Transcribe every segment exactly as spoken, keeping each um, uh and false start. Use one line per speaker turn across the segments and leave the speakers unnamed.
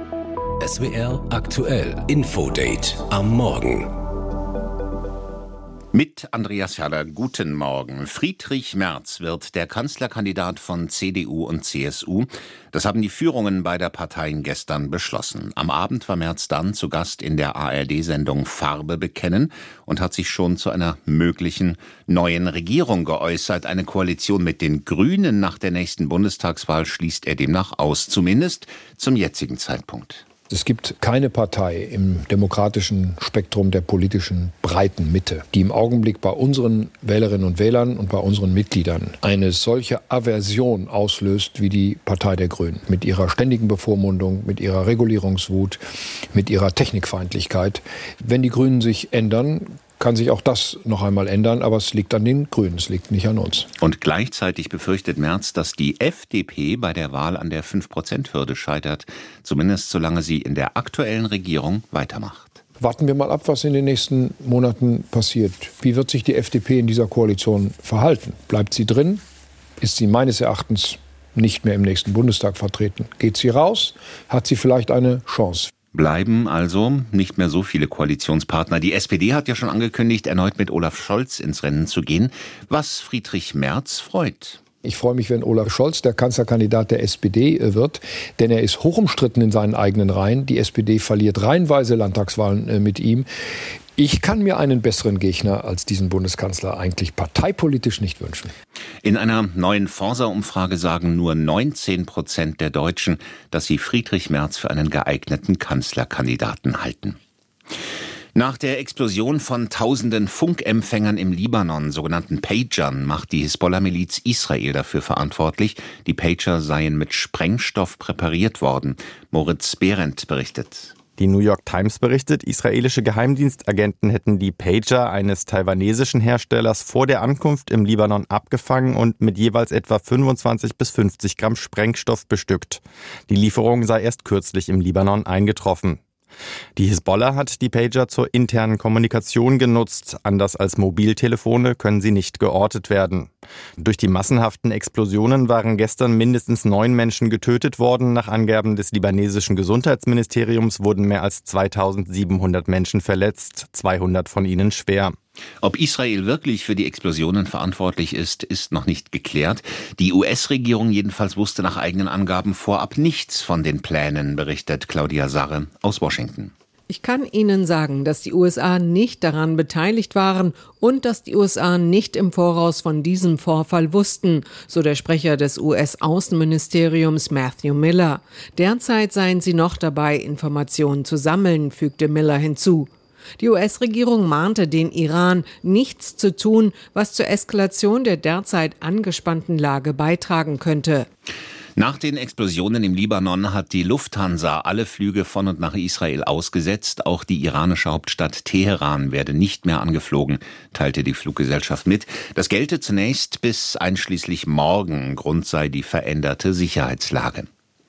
S W R aktuell Infodate am Morgen.
Mit Andreas Jaller, guten Morgen. Friedrich Merz wird der Kanzlerkandidat von C D U und C S U. Das haben die Führungen beider Parteien gestern beschlossen. Am Abend war Merz dann zu Gast in der A R D-Sendung Farbe bekennen und hat sich schon zu einer möglichen neuen Regierung geäußert. Eine Koalition mit den Grünen nach der nächsten Bundestagswahl schließt er demnach aus, zumindest zum jetzigen Zeitpunkt.
Es gibt keine Partei im demokratischen Spektrum der politischen breiten Mitte, die im Augenblick bei unseren Wählerinnen und Wählern und bei unseren Mitgliedern eine solche Aversion auslöst wie die Partei der Grünen. Mit ihrer ständigen Bevormundung, mit ihrer Regulierungswut, mit ihrer Technikfeindlichkeit. Wenn die Grünen sich ändern, kann sich auch das noch einmal ändern, aber es liegt an den Grünen, es liegt nicht an uns.
Und gleichzeitig befürchtet Merz, dass die F D P bei der Wahl an der fünf Prozent Hürde scheitert, zumindest solange sie in der aktuellen Regierung weitermacht.
Warten wir mal ab, was in den nächsten Monaten passiert. Wie wird sich die F D P in dieser Koalition verhalten? Bleibt sie drin? Ist sie meines Erachtens nicht mehr im nächsten Bundestag vertreten? Geht sie raus? Hat sie vielleicht eine Chance?
Bleiben also nicht mehr so viele Koalitionspartner. Die S P D hat ja schon angekündigt, erneut mit Olaf Scholz ins Rennen zu gehen, was Friedrich Merz freut.
Ich freue mich, wenn Olaf Scholz der Kanzlerkandidat der S P D wird, denn er ist hoch umstritten in seinen eigenen Reihen. Die S P D verliert reihenweise Landtagswahlen mit ihm. Ich kann mir einen besseren Gegner als diesen Bundeskanzler eigentlich parteipolitisch nicht wünschen.
In einer neuen Forsa-Umfrage sagen nur neunzehn Prozent der Deutschen, dass sie Friedrich Merz für einen geeigneten Kanzlerkandidaten halten. Nach der Explosion von tausenden Funkempfängern im Libanon, sogenannten Pagern, macht die Hisbollah-Miliz Israel dafür verantwortlich. Die Pager seien mit Sprengstoff präpariert worden. Moritz Behrendt berichtet.
Die New York Times berichtet, israelische Geheimdienstagenten hätten die Pager eines taiwanesischen Herstellers vor der Ankunft im Libanon abgefangen und mit jeweils etwa fünfundzwanzig bis fünfzig Gramm Sprengstoff bestückt. Die Lieferung sei erst kürzlich im Libanon eingetroffen. Die Hisbollah hat die Pager zur internen Kommunikation genutzt. Anders als Mobiltelefone können sie nicht geortet werden. Durch die massenhaften Explosionen waren gestern mindestens neun Menschen getötet worden. Nach Angaben des libanesischen Gesundheitsministeriums wurden mehr als zweitausendsiebenhundert Menschen verletzt, zweihundert von ihnen schwer.
Ob Israel wirklich für die Explosionen verantwortlich ist, ist noch nicht geklärt. Die U S-Regierung jedenfalls wusste nach eigenen Angaben vorab nichts von den Plänen, berichtet Claudia Sarre aus Washington.
Ich kann Ihnen sagen, dass die U S A nicht daran beteiligt waren und dass die U S A nicht im Voraus von diesem Vorfall wussten, so der Sprecher des U S-Außenministeriums Matthew Miller. Derzeit seien sie noch dabei, Informationen zu sammeln, fügte Miller hinzu. Die U S-Regierung mahnte den Iran, nichts zu tun, was zur Eskalation der derzeit angespannten Lage beitragen könnte.
Nach den Explosionen im Libanon hat die Lufthansa alle Flüge von und nach Israel ausgesetzt. Auch die iranische Hauptstadt Teheran werde nicht mehr angeflogen, teilte die Fluggesellschaft mit. Das gelte zunächst bis einschließlich morgen. Grund sei die veränderte Sicherheitslage.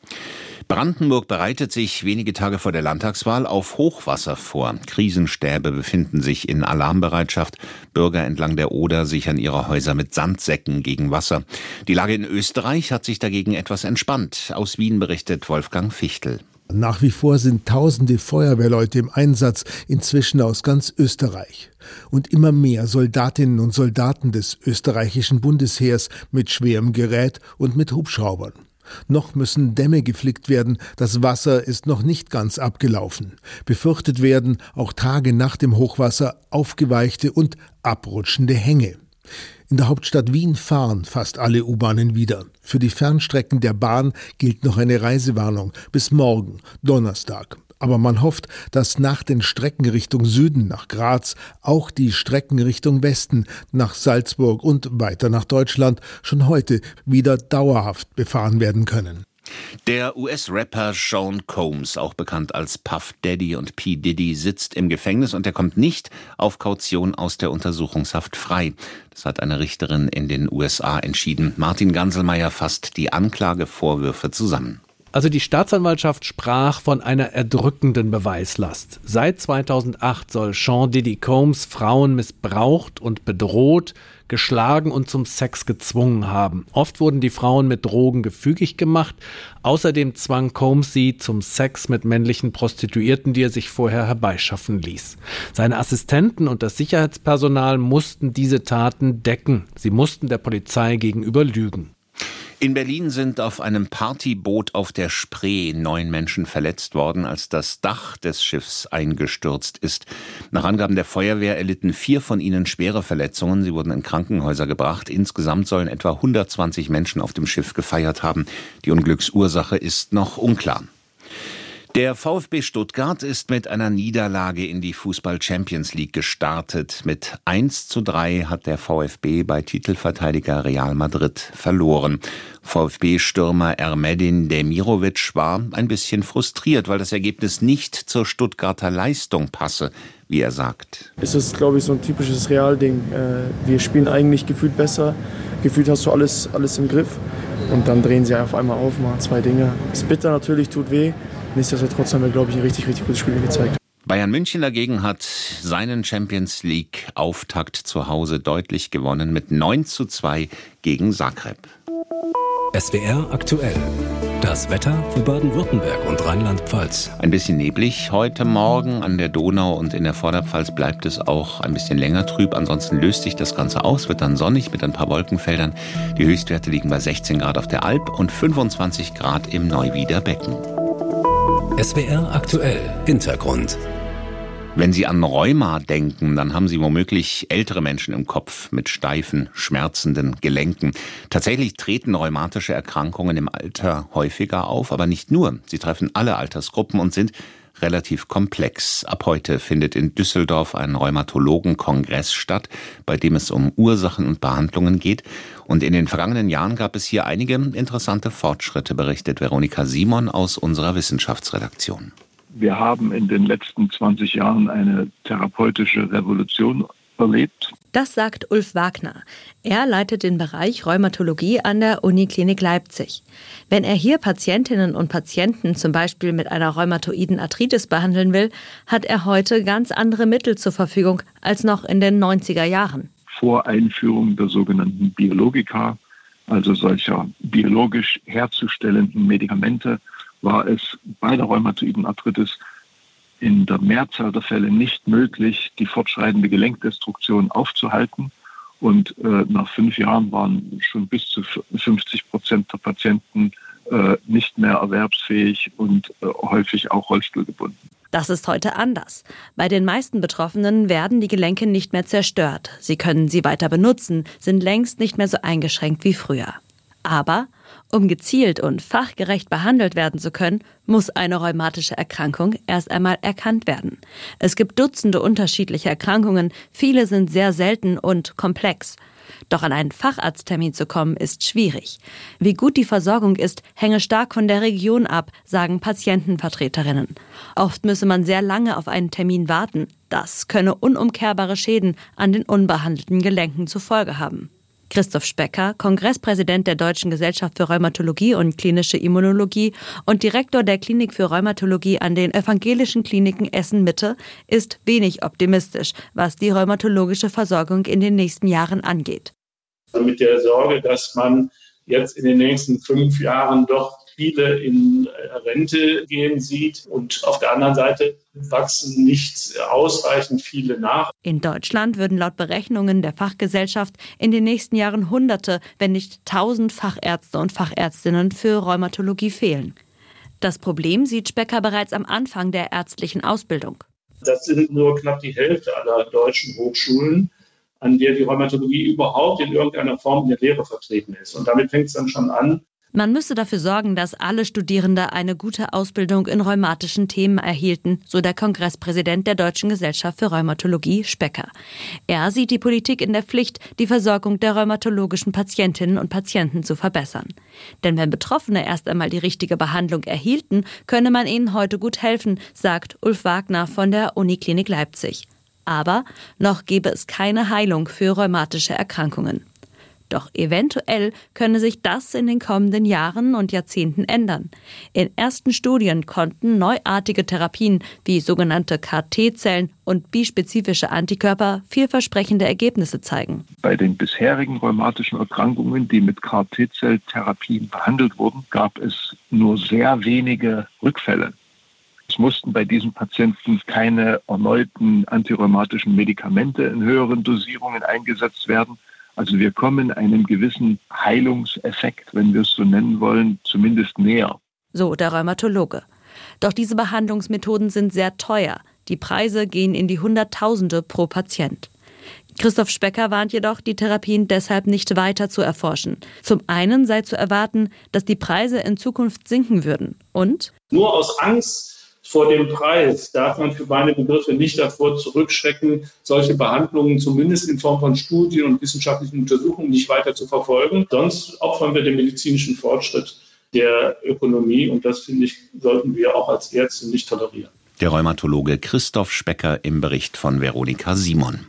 Brandenburg bereitet sich wenige Tage vor der Landtagswahl auf Hochwasser vor. Krisenstäbe befinden sich in Alarmbereitschaft. Bürger entlang der Oder sichern ihre Häuser mit Sandsäcken gegen Wasser. Die Lage in Österreich hat sich dagegen etwas entspannt. Aus Wien berichtet Wolfgang Fichtel.
Nach wie vor sind tausende Feuerwehrleute im Einsatz, inzwischen aus ganz Österreich. Und immer mehr Soldatinnen und Soldaten des österreichischen Bundesheers mit schwerem Gerät und mit Hubschraubern. Noch müssen Dämme geflickt werden, das Wasser ist noch nicht ganz abgelaufen. Befürchtet werden auch Tage nach dem Hochwasser aufgeweichte und abrutschende Hänge. In der Hauptstadt Wien fahren fast alle U-Bahnen wieder. Für die Fernstrecken der Bahn gilt noch eine Reisewarnung bis morgen, Donnerstag. Aber man hofft, dass nach den Strecken Richtung Süden nach Graz auch die Strecken Richtung Westen nach Salzburg und weiter nach Deutschland schon heute wieder dauerhaft befahren werden können.
Der U S-Rapper Sean Combs, auch bekannt als Puff Daddy und P. Diddy, sitzt im Gefängnis und er kommt nicht auf Kaution aus der Untersuchungshaft frei. Das hat eine Richterin in den U S A entschieden. Martin Ganselmeier fasst die Anklagevorwürfe zusammen.
Also die Staatsanwaltschaft sprach von einer erdrückenden Beweislast. Seit zweitausendacht soll Sean Diddy Combs Frauen missbraucht und bedroht, geschlagen und zum Sex gezwungen haben. Oft wurden die Frauen mit Drogen gefügig gemacht. Außerdem zwang Combs sie zum Sex mit männlichen Prostituierten, die er sich vorher herbeischaffen ließ. Seine Assistenten und das Sicherheitspersonal mussten diese Taten decken. Sie mussten der Polizei gegenüber lügen.
In Berlin sind auf einem Partyboot auf der Spree neun Menschen verletzt worden, als das Dach des Schiffs eingestürzt ist. Nach Angaben der Feuerwehr erlitten vier von ihnen schwere Verletzungen. Sie wurden in Krankenhäuser gebracht. Insgesamt sollen etwa hundertzwanzig Menschen auf dem Schiff gefeiert haben. Die Unglücksursache ist noch unklar. Der VfB Stuttgart ist mit einer Niederlage in die Fußball-Champions League gestartet. Mit eins zu drei hat der VfB bei Titelverteidiger Real Madrid verloren. VfB-Stürmer Ermedin Demirovic war ein bisschen frustriert, weil das Ergebnis nicht zur Stuttgarter Leistung passe, wie er sagt.
Es ist, glaube ich, so ein typisches Real-Ding. Wir spielen eigentlich gefühlt besser. Gefühlt hast du alles, alles im Griff. Und dann drehen sie auf einmal auf, machen zwei Dinge. Ist bitter natürlich, tut weh. Nichtsdestotrotz haben wir, glaube ich, ein richtig, richtig gutes Spiel gezeigt.
Bayern München dagegen hat seinen Champions League-Auftakt zu Hause deutlich gewonnen mit neun zu zwei gegen Zagreb.
S W R aktuell. Das Wetter für Baden-Württemberg und Rheinland-Pfalz.
Ein bisschen neblig heute Morgen an der Donau und in der Vorderpfalz bleibt es auch ein bisschen länger trüb. Ansonsten löst sich das Ganze aus, wird dann sonnig mit ein paar Wolkenfeldern. Die Höchstwerte liegen bei sechzehn Grad auf der Alp und fünfundzwanzig Grad im Neuwieder Becken.
S W R aktuell. Hintergrund.
Wenn Sie an Rheuma denken, dann haben Sie womöglich ältere Menschen im Kopf mit steifen, schmerzenden Gelenken. Tatsächlich treten rheumatische Erkrankungen im Alter häufiger auf, aber nicht nur. Sie treffen alle Altersgruppen und sind relativ komplex. Ab heute findet in Düsseldorf ein Rheumatologenkongress statt, bei dem es um Ursachen und Behandlungen geht. Und in den vergangenen Jahren gab es hier einige interessante Fortschritte, berichtet Veronika Simon aus unserer Wissenschaftsredaktion.
Wir haben in den letzten zwanzig Jahren eine therapeutische Revolution erlebt.
Das sagt Ulf Wagner. Er leitet den Bereich Rheumatologie an der Uniklinik Leipzig. Wenn er hier Patientinnen und Patienten zum Beispiel mit einer rheumatoiden Arthritis behandeln will, hat er heute ganz andere Mittel zur Verfügung als noch in den neunziger Jahren.
Vor Einführung der sogenannten Biologika, also solcher biologisch herzustellenden Medikamente, war es bei der rheumatoiden Arthritis in der Mehrzahl der Fälle nicht möglich, die fortschreitende Gelenkdestruktion aufzuhalten. Und äh, nach fünf Jahren waren schon bis zu fünfzig Prozent der Patienten äh, nicht mehr erwerbsfähig und äh, häufig auch rollstuhlgebunden.
Das ist heute anders. Bei den meisten Betroffenen werden die Gelenke nicht mehr zerstört. Sie können sie weiter benutzen, sind längst nicht mehr so eingeschränkt wie früher. Aber um gezielt und fachgerecht behandelt werden zu können, muss eine rheumatische Erkrankung erst einmal erkannt werden. Es gibt Dutzende unterschiedliche Erkrankungen, viele sind sehr selten und komplex. Doch an einen Facharzttermin zu kommen, ist schwierig. Wie gut die Versorgung ist, hänge stark von der Region ab, sagen Patientenvertreterinnen. Oft müsse man sehr lange auf einen Termin warten. Das könne unumkehrbare Schäden an den unbehandelten Gelenken zur Folge haben. Christoph Specker, Kongresspräsident der Deutschen Gesellschaft für Rheumatologie und Klinische Immunologie und Direktor der Klinik für Rheumatologie an den Evangelischen Kliniken Essen-Mitte, ist wenig optimistisch, was die rheumatologische Versorgung in den nächsten Jahren angeht.
Mit der Sorge, dass man jetzt in den nächsten fünf Jahren doch viele in Rente gehen sieht und auf der anderen Seite wachsen nicht ausreichend viele nach.
In Deutschland würden laut Berechnungen der Fachgesellschaft in den nächsten Jahren Hunderte, wenn nicht tausend Fachärzte und Fachärztinnen für Rheumatologie fehlen. Das Problem sieht Specker bereits am Anfang der ärztlichen Ausbildung.
Das sind nur knapp die Hälfte aller deutschen Hochschulen, an der die Rheumatologie überhaupt in irgendeiner Form in der Lehre vertreten ist. Und damit fängt es dann schon an.
Man müsse dafür sorgen, dass alle Studierende eine gute Ausbildung in rheumatischen Themen erhielten, so der Kongresspräsident der Deutschen Gesellschaft für Rheumatologie, Specker. Er sieht die Politik in der Pflicht, die Versorgung der rheumatologischen Patientinnen und Patienten zu verbessern. Denn wenn Betroffene erst einmal die richtige Behandlung erhielten, könne man ihnen heute gut helfen, sagt Ulf Wagner von der Uniklinik Leipzig. Aber noch gebe es keine Heilung für rheumatische Erkrankungen. Doch eventuell könne sich das in den kommenden Jahren und Jahrzehnten ändern. In ersten Studien konnten neuartige Therapien wie sogenannte C A R T-Zellen und bispezifische Antikörper vielversprechende Ergebnisse zeigen.
Bei den bisherigen rheumatischen Erkrankungen, die mit C A R T-Zell-Therapien behandelt wurden, gab es nur sehr wenige Rückfälle. Es mussten bei diesen Patienten keine erneuten antirheumatischen Medikamente in höheren Dosierungen eingesetzt werden. Also wir kommen einem gewissen Heilungseffekt, wenn wir es so nennen wollen, zumindest näher.
So der Rheumatologe. Doch diese Behandlungsmethoden sind sehr teuer. Die Preise gehen in die Hunderttausende pro Patient. Christoph Specker warnt jedoch, die Therapien deshalb nicht weiter zu erforschen. Zum einen sei zu erwarten, dass die Preise in Zukunft sinken würden. Und?
Nur aus Angst vor dem Preis darf man für meine Begriffe nicht davor zurückschrecken, solche Behandlungen zumindest in Form von Studien und wissenschaftlichen Untersuchungen nicht weiter zu verfolgen. Sonst opfern wir den medizinischen Fortschritt der Ökonomie und das, finde ich, sollten wir auch als Ärzte nicht tolerieren.
Der Rheumatologe Christoph Specker im Bericht von Veronika Simon.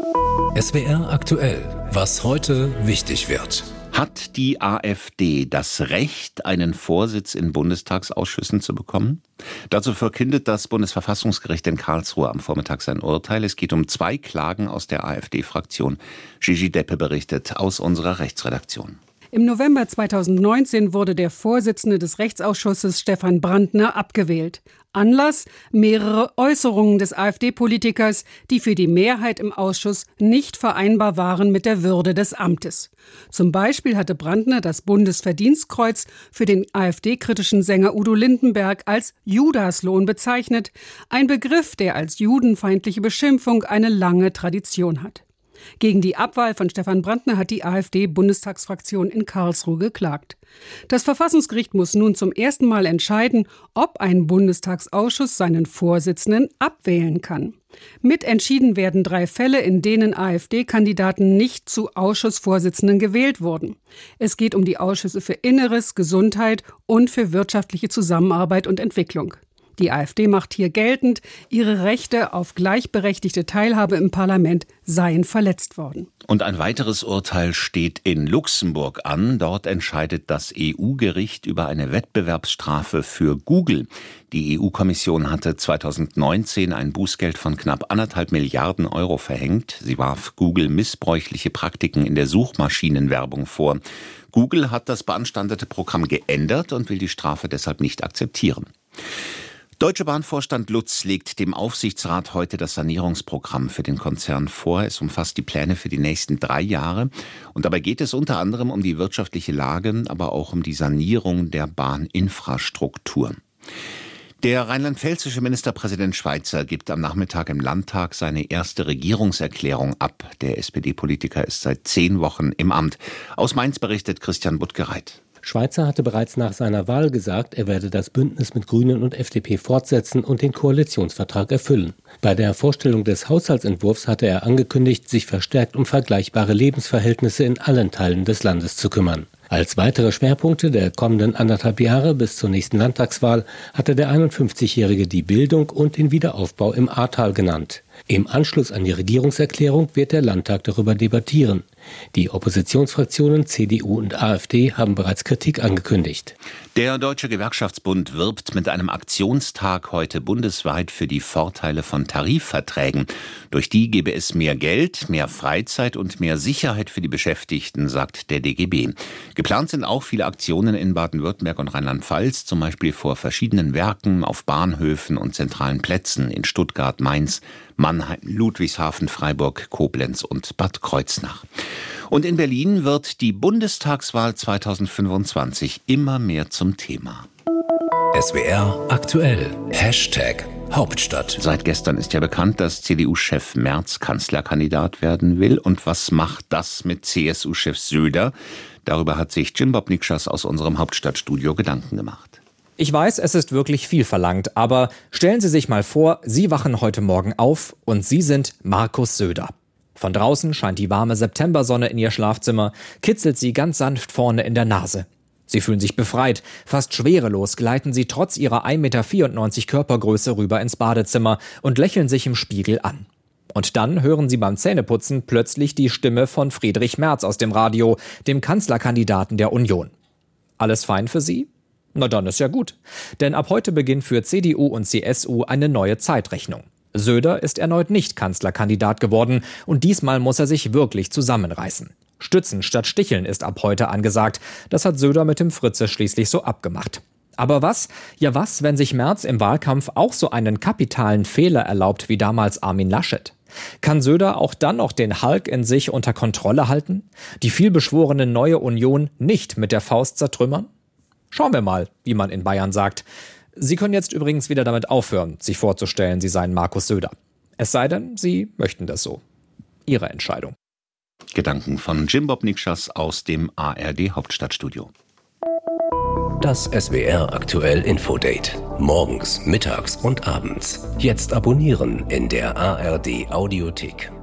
S W R aktuell, was heute wichtig wird.
Hat die AfD das Recht, einen Vorsitz in Bundestagsausschüssen zu bekommen? Dazu verkündet das Bundesverfassungsgericht in Karlsruhe am Vormittag sein Urteil. Es geht um zwei Klagen aus der AfD-Fraktion. Gigi Deppe berichtet aus unserer Rechtsredaktion.
Im November zweitausendneunzehn wurde der Vorsitzende des Rechtsausschusses Stefan Brandner abgewählt. Anlass: mehrere Äußerungen des AfD-Politikers, die für die Mehrheit im Ausschuss nicht vereinbar waren mit der Würde des Amtes. Zum Beispiel hatte Brandner das Bundesverdienstkreuz für den AfD-kritischen Sänger Udo Lindenberg als Judaslohn bezeichnet, ein Begriff, der als judenfeindliche Beschimpfung eine lange Tradition hat. Gegen die Abwahl von Stefan Brandner hat die AfD-Bundestagsfraktion in Karlsruhe geklagt. Das Verfassungsgericht muss nun zum ersten Mal entscheiden, ob ein Bundestagsausschuss seinen Vorsitzenden abwählen kann. Mitentschieden werden drei Fälle, in denen AfD-Kandidaten nicht zu Ausschussvorsitzenden gewählt wurden. Es geht um die Ausschüsse für Inneres, Gesundheit und für wirtschaftliche Zusammenarbeit und Entwicklung. Die AfD macht hier geltend, ihre Rechte auf gleichberechtigte Teilhabe im Parlament seien verletzt worden.
Und ein weiteres Urteil steht in Luxemburg an. Dort entscheidet das E U-Gericht über eine Wettbewerbsstrafe für Google. Die E U-Kommission hatte zweitausendneunzehn ein Bußgeld von knapp anderthalb Milliarden Euro verhängt. Sie warf Google missbräuchliche Praktiken in der Suchmaschinenwerbung vor. Google hat das beanstandete Programm geändert und will die Strafe deshalb nicht akzeptieren. Deutsche Bahn-Vorstand Lutz legt dem Aufsichtsrat heute das Sanierungsprogramm für den Konzern vor. Es umfasst die Pläne für die nächsten drei Jahre. Und dabei geht es unter anderem um die wirtschaftliche Lage, aber auch um die Sanierung der Bahninfrastruktur. Der rheinland-pfälzische Ministerpräsident Schweizer gibt am Nachmittag im Landtag seine erste Regierungserklärung ab. Der S P D-Politiker ist seit zehn Wochen im Amt. Aus Mainz berichtet Christian Buttgereit.
Schweizer hatte bereits nach seiner Wahl gesagt, er werde das Bündnis mit Grünen und F D P fortsetzen und den Koalitionsvertrag erfüllen. Bei der Vorstellung des Haushaltsentwurfs hatte er angekündigt, sich verstärkt um vergleichbare Lebensverhältnisse in allen Teilen des Landes zu kümmern. Als weitere Schwerpunkte der kommenden anderthalb Jahre bis zur nächsten Landtagswahl hatte der einundfünfzigjährige die Bildung und den Wiederaufbau im Ahrtal genannt. Im Anschluss an die Regierungserklärung wird der Landtag darüber debattieren. Die Oppositionsfraktionen C D U und AfD haben bereits Kritik angekündigt.
Der Deutsche Gewerkschaftsbund wirbt mit einem Aktionstag heute bundesweit für die Vorteile von Tarifverträgen. Durch die gebe es mehr Geld, mehr Freizeit und mehr Sicherheit für die Beschäftigten, sagt der D G B. Geplant sind auch viele Aktionen in Baden-Württemberg und Rheinland-Pfalz, zum Beispiel vor verschiedenen Werken, auf Bahnhöfen und zentralen Plätzen in Stuttgart, Mainz, Mannheim, Ludwigshafen, Freiburg, Koblenz und Bad Kreuznach. Und in Berlin wird die Bundestagswahl zweitausendfünfundzwanzig immer mehr zum Thema.
S W R aktuell. Hashtag Hauptstadt.
Seit gestern ist ja bekannt, dass C D U-Chef Merz Kanzlerkandidat werden will. Und was macht das mit C S U-Chef Söder? Darüber hat sich Jim Bob Nikschas aus unserem Hauptstadtstudio Gedanken gemacht.
Ich weiß, es ist wirklich viel verlangt, aber stellen Sie sich mal vor, Sie wachen heute Morgen auf und Sie sind Markus Söder. Von draußen scheint die warme Septembersonne in Ihr Schlafzimmer, kitzelt Sie ganz sanft vorne in der Nase. Sie fühlen sich befreit, fast schwerelos gleiten Sie trotz Ihrer ein Meter vierundneunzig Körpergröße rüber ins Badezimmer und lächeln sich im Spiegel an. Und dann hören Sie beim Zähneputzen plötzlich die Stimme von Friedrich Merz aus dem Radio, dem Kanzlerkandidaten der Union. Alles fein für Sie? Na dann ist ja gut. Denn ab heute beginnt für C D U und C S U eine neue Zeitrechnung. Söder ist erneut nicht Kanzlerkandidat geworden und diesmal muss er sich wirklich zusammenreißen. Stützen statt Sticheln ist ab heute angesagt. Das hat Söder mit dem Fritze schließlich so abgemacht. Aber was? Ja was, wenn sich Merz im Wahlkampf auch so einen kapitalen Fehler erlaubt wie damals Armin Laschet? Kann Söder auch dann noch den Hulk in sich unter Kontrolle halten? Die vielbeschworene neue Union nicht mit der Faust zertrümmern? Schauen wir mal, wie man in Bayern sagt. Sie können jetzt übrigens wieder damit aufhören, sich vorzustellen, Sie seien Markus Söder. Es sei denn, Sie möchten das so. Ihre Entscheidung.
Gedanken von Jim Bob Nikschas aus dem A R D Hauptstadtstudio.
Das S W R Aktuell Infodate. Morgens, mittags und abends. Jetzt abonnieren in der A R D Audiothek.